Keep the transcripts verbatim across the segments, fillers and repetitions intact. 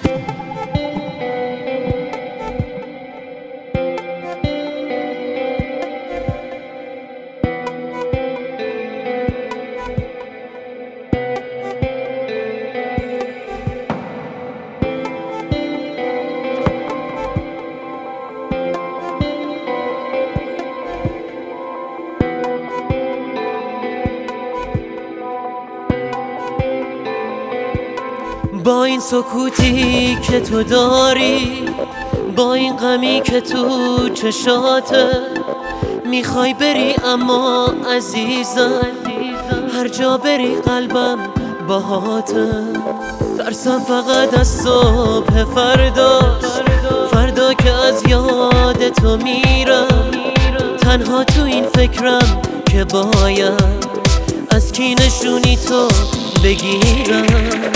با این سکوتی که تو داری، با این غمی که تو چشاته، میخوای بری اما عزیزم هر جا بری قلبم باهاته. ترسم فقط از صبح فرداست، فردا که از یاد تو میرم، تنها تو این فکرم که باید از کی نشونی تو بگیرم.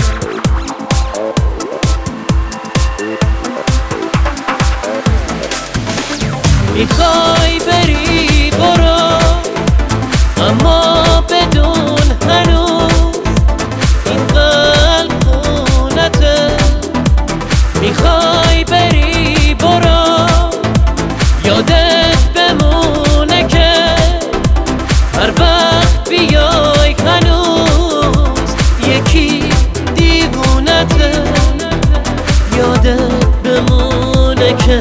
میخوای بری برو، اما بدون هنوز این قلب خونته. میخوای بری برو، یادت بمونه که هر وقت بیای هنوز یکی دیوونته. یادت بمونه که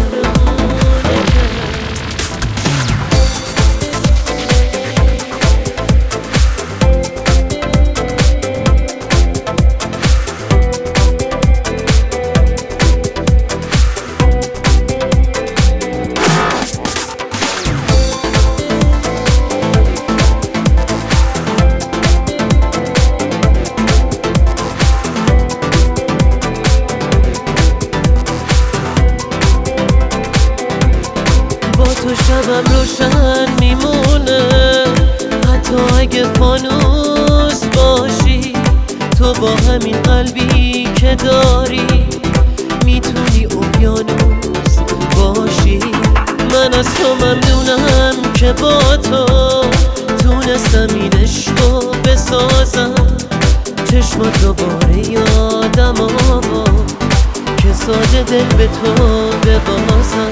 تو شبم روشن میمونه، حتی اگه فانوس باشی. تو با همین قلبی که داری میتونی اقیانوس باشی. من از تو ممنونم که با تو تونستم این عشقو بسازم. چشمات دوباره یادم آورد که ساده دل به تو ببازم.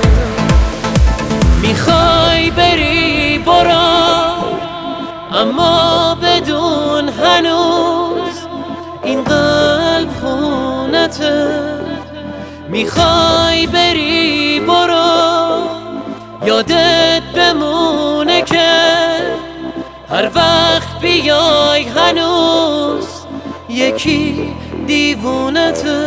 میخوای بری برو، اما بدون هنوز این قلب خونته. میخوای بری برو، یادت بمونه که هر وقت بیای هنوز یکی دیوونته.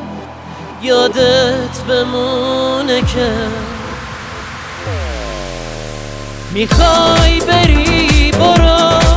یادت بمونه که میخوای بری برو،